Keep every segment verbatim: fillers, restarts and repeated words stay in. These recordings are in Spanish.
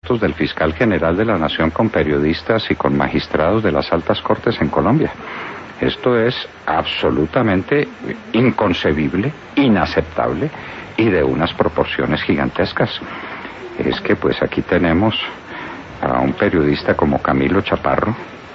contratos del fiscal general de la Nación con periodistas y con magistrados de las altas cortes en Colombia. Esto es absolutamente inconcebible, inaceptable y de unas proporciones gigantescas. Es que pues aquí tenemos a un periodista como Camilo Chaparro.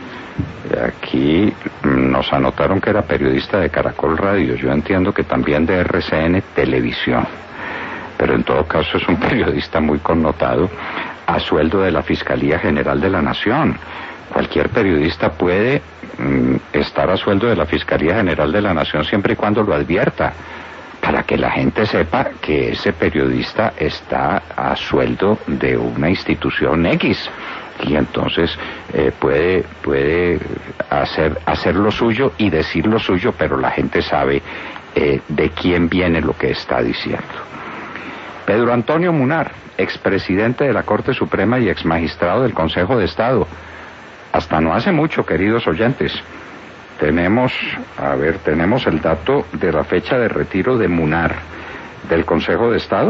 Aquí nos anotaron que era periodista de Caracol Radio. Yo entiendo que también de R C N Televisión, pero en todo caso es un periodista muy connotado, a sueldo de la Fiscalía General de la Nación. Cualquier periodista puede mm, estar a sueldo de la Fiscalía General de la Nación siempre y cuando lo advierta, para que la gente sepa que ese periodista está a sueldo de una institución X, y entonces eh, puede puede hacer hacer lo suyo y decir lo suyo, pero la gente sabe eh, de quién viene lo que está diciendo. Pedro Antonio Munar, expresidente de la Corte Suprema y exmagistrado del Consejo de Estado. Hasta no hace mucho, queridos oyentes, tenemos, a ver, tenemos el dato de la fecha de retiro de Munar del Consejo de Estado.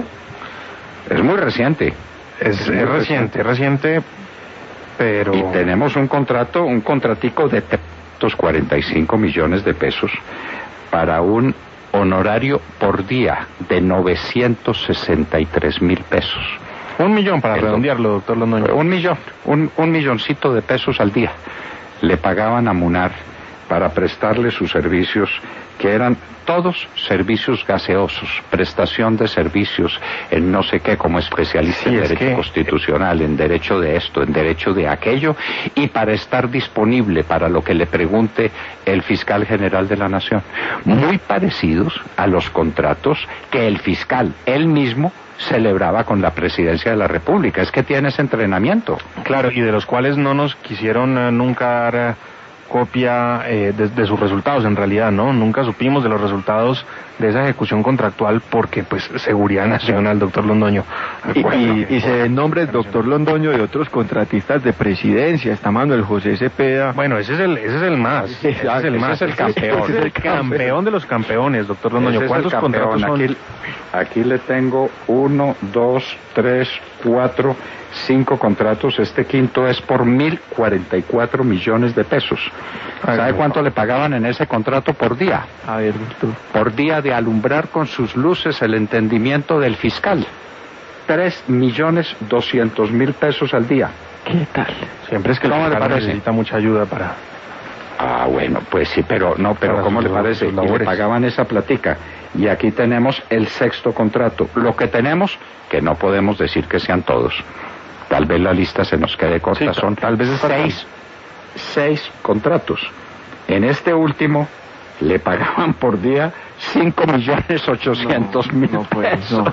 Es muy reciente. Es, es, es reciente, es reciente, pero... Y tenemos un contrato, un contratico de trescientos cuarenta y cinco millones de pesos para un honorario por día de novecientos sesenta y tres mil pesos. Un millón para redondearlo, doctor Londoño. Un millón, un, un milloncito de pesos al día le pagaban a Munar para prestarle sus servicios, que eran todos servicios gaseosos, prestación de servicios en no sé qué, como especialista sí, en derecho que... constitucional, en derecho de esto, en derecho de aquello, y para estar disponible para lo que le pregunte el fiscal general de la Nación. Muy parecidos a los contratos que el fiscal, él mismo, celebraba con la presidencia de la República. Es que tiene ese entrenamiento. Claro, y de los cuales no nos quisieron uh, nunca dar uh, copia eh, de, de sus resultados, en realidad, ¿no? Nunca supimos de los resultados de esa ejecución contractual porque, pues, seguridad nacional, doctor Londoño. Y, y, y se den nombres, doctor Londoño, de otros contratistas de presidencia. Está Manuel José Cepeda. Bueno, ese es el, ese es el más. Ese es el más, ese es el campeón. Ese es el campeón de los campeones, doctor Londoño. ¿Cuántos contratos son? Aquí, aquí le tengo uno, dos, tres, cuatro, cinco contratos. Este quinto es por mil cuarenta y cuatro millones de pesos. ¿Sabe cuánto le pagaban en ese contrato por día? A ver, doctor. Por día de alumbrar con sus luces el entendimiento del fiscal. Tres millones doscientos mil pesos al día. ¿Qué tal? Siempre es que el fiscal necesita mucha ayuda para... Ah, bueno, pues sí, pero no, pero ¿cómo le parece? Y le pagaban esa platica. Y aquí tenemos el sexto contrato. Lo que tenemos, que no podemos decir que sean todos. Tal vez la lista se nos quede corta. Sí, son tal vez seis, seis contratos. En este último le pagaban por día cinco millones ochocientos mil pesos.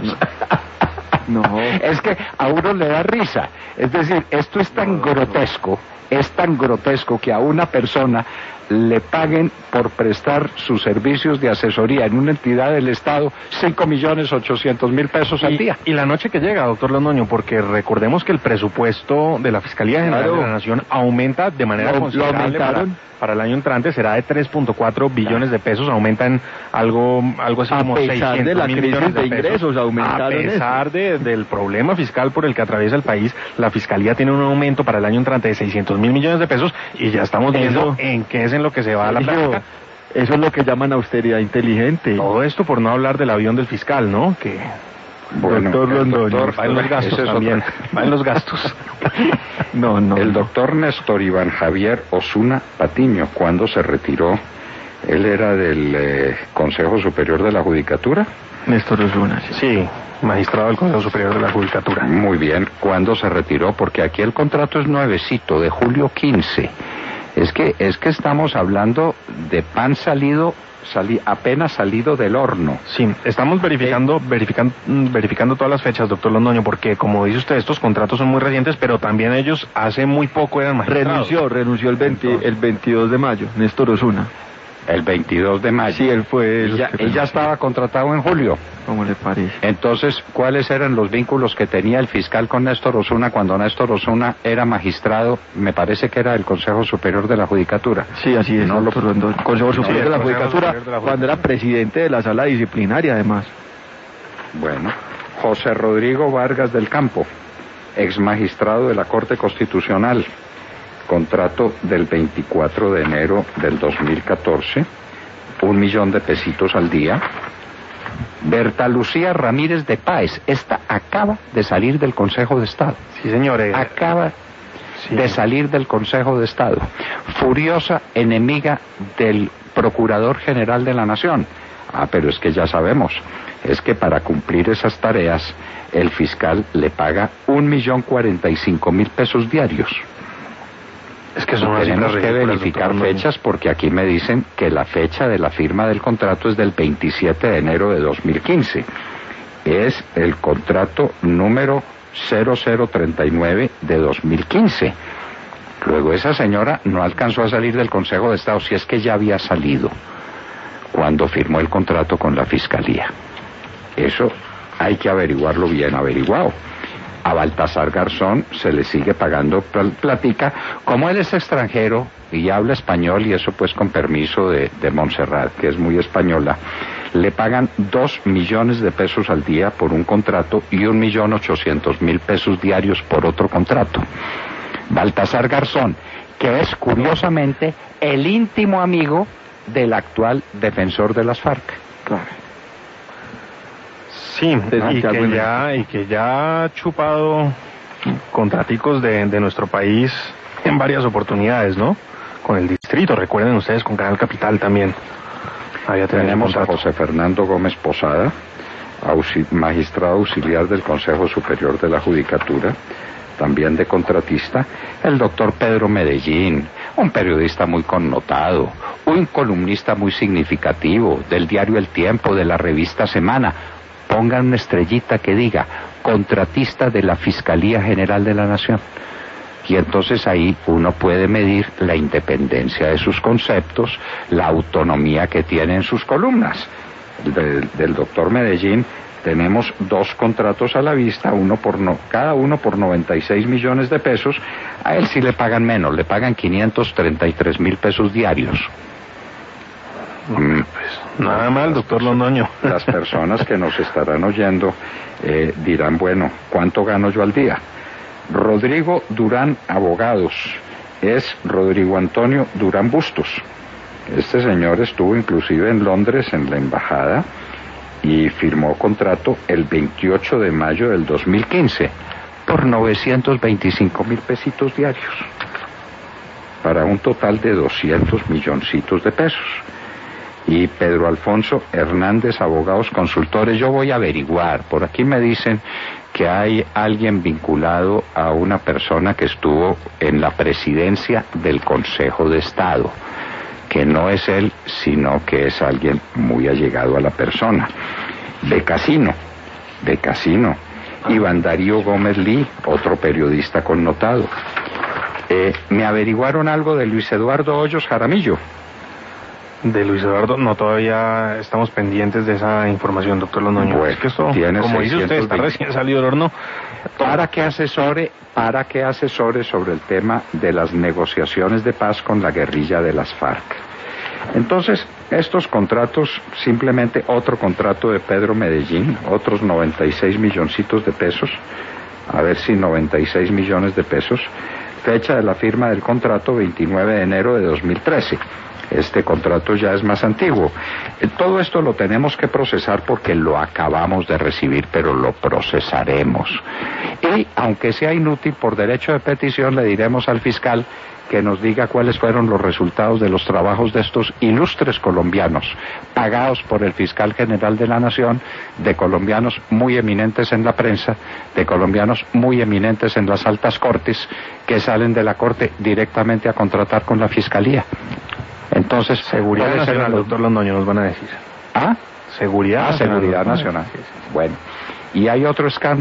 No, no, no. Es que a uno le da risa. Es decir, esto es tan no, grotesco, no. es tan grotesco que a una persona le paguen por prestar sus servicios de asesoría en una entidad del Estado cinco millones ochocientos mil pesos al y, día. Y la noche que llega, doctor Londoño, porque recordemos que el presupuesto de la Fiscalía General claro. de la Nación aumenta de manera lo, considerable. Lo para, para el año entrante será de tres punto cuatro billones de pesos, aumentan algo algo así a como seiscientos mil millones de, de ingresos, aumentaron a pesar de, del problema fiscal por el que atraviesa el país, la Fiscalía tiene un aumento para el año entrante de seiscientos mil millones de pesos y ya estamos viendo eso, en qué es en lo que se va a la práctica. Eso es lo que llaman austeridad inteligente. Todo esto por no hablar del avión del fiscal, ¿no? Que bueno, doctor Londoño, doctor, va en los gastos también, va en los gastos. No, no. El doctor Néstor Iván Javier Osuna Patiño, ¿cuándo se retiró? Él era del eh, Consejo Superior de la Judicatura. Néstor Osuna, sí. Sí, magistrado del Consejo Superior de la Judicatura. Muy bien, ¿cuándo se retiró? Porque aquí el contrato es nuevecito, de julio quince. Es que, es que estamos hablando de pan salido, sali, apenas salido del horno. Sí, estamos verificando, eh, verificando, verificando todas las fechas, doctor Londoño, porque como dice usted, estos contratos son muy recientes, pero también ellos hace muy poco eran magistrados. Renunció, renunció el, veinte, el veintidós de mayo, Néstor Osuna. El veintidós de mayo. Sí, él fue... Ella, ella estaba contratado en julio. ¿Cómo le parece? Entonces, ¿cuáles eran los vínculos que tenía el fiscal con Néstor Osuna cuando Néstor Osuna era magistrado? Me parece que era del Consejo Superior de la Judicatura. Sí, así es. No lo... Consejo Superior no, de la Judicatura, de la cuando era presidente de la sala disciplinaria, además. Bueno, José Rodrigo Vargas del Campo. ex magistrado de la Corte Constitucional, contrato del veinticuatro de enero del dos mil catorce, un millón de pesitos al día. Berta Lucía Ramírez de Páez, esta acaba de salir del Consejo de Estado. Sí, señores. Acaba sí. de salir del Consejo de Estado. Furiosa enemiga del Procurador General de la Nación. Ah, pero es que ya sabemos, es que para cumplir esas tareas, el fiscal le paga un millón cuarenta y cinco mil pesos diarios. Es que son Tenemos que verificar fechas porque aquí me dicen que la fecha de la firma del contrato es del veintisiete de enero de dos mil quince. Es el contrato número cero cero treinta y nueve de dos mil quince. Luego esa señora no alcanzó a salir del Consejo de Estado, si es que ya había salido cuando firmó el contrato con la Fiscalía. Eso hay que averiguarlo bien averiguado. A Baltasar Garzón se le sigue pagando platica, como él es extranjero y habla español, y eso pues con permiso de, de Montserrat, que es muy española, le pagan dos millones de pesos al día por un contrato y un millón ochocientos mil pesos diarios por otro contrato. Baltasar Garzón, que es curiosamente el íntimo amigo del actual defensor de las FARC. Claro. Sí, y que, ya, y que ya ha chupado contraticos de, de nuestro país en varias oportunidades, ¿no? Con el distrito, recuerden ustedes, con Canal Capital también. Allá tenemos a José Fernando Gómez Posada, auxil- magistrado auxiliar del Consejo Superior de la Judicatura, también de contratista, el doctor Pedro Medellín, un periodista muy connotado, un columnista muy significativo del diario El Tiempo, de la revista Semana. Pongan una estrellita que diga contratista de la Fiscalía General de la Nación. Y entonces ahí uno puede medir la independencia de sus conceptos, la autonomía que tiene en sus columnas. Del, del doctor Medellín tenemos dos contratos a la vista, uno por no, cada uno por noventa y seis millones de pesos. A él sí le pagan menos, le pagan quinientos treinta y tres mil pesos diarios. Mm, pues nada mal, doctor Londoño. Las personas que nos estarán oyendo eh, dirán, bueno, ¿cuánto gano yo al día? Rodrigo Durán Abogados es Rodrigo Antonio Durán Bustos. Este señor estuvo inclusive en Londres en la embajada y firmó contrato el veintiocho de mayo del dos mil quince por novecientos veinticinco mil pesitos diarios, para un total de doscientos milloncitos de pesos. Y Pedro Alfonso Hernández Abogados Consultores, yo voy a averiguar, por aquí me dicen que hay alguien vinculado a una persona que estuvo en la presidencia del Consejo de Estado, que no es él, sino que es alguien muy allegado a la persona. De Casino, de Casino, Iván Darío Gómez Lee, otro periodista connotado. Eh, me averiguaron algo de Luis Eduardo Hoyos Jaramillo. De Luis Eduardo, no, todavía estamos pendientes de esa información, doctor Londoño. Bueno, es que esto, como dice usted, está recién salido del horno. Para que asesore, para que asesore sobre el tema de las negociaciones de paz con la guerrilla de las FARC. Entonces, estos contratos, simplemente otro contrato de Pedro Medellín, otros noventa y seis milloncitos de pesos, a ver si noventa y seis millones de pesos, fecha de la firma del contrato veintinueve de enero de dos mil trece. Este contrato ya es más antiguo. Todo esto lo tenemos que procesar porque lo acabamos de recibir, pero lo procesaremos. Y aunque sea inútil, por derecho de petición le diremos al fiscal que nos diga cuáles fueron los resultados de los trabajos de estos ilustres colombianos, pagados por el fiscal general de la Nación, de colombianos muy eminentes en la prensa, de colombianos muy eminentes en las altas cortes, que salen de la corte directamente a contratar con la fiscalía. Entonces, seguridad nacional, doctor Londoño, nos van a decir. ¿Ah? Seguridad ah, nacional. Seguridad nacional. Bueno, y hay otro escándalo.